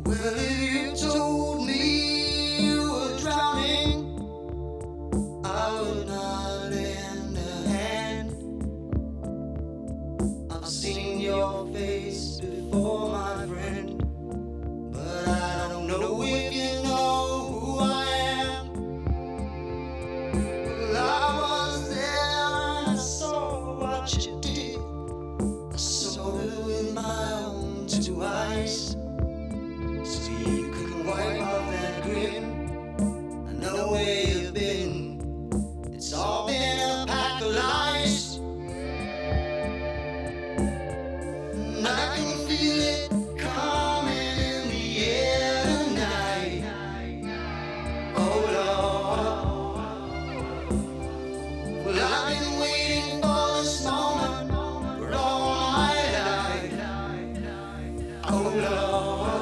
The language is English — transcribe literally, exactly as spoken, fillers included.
Well, if you told me you were drowning, I would not lend a hand. I've seen your face before, my friend, but I don't know if you know who I am. Well, I was there and I saw what you did. I saw it with my own two eyes. So you can wipe off that grin. I know where you've been. It's all been a pack of lies. And I can feel it coming in the air tonight. Oh Lord. Well, I've been waiting for this moment for all my life. Oh Lord.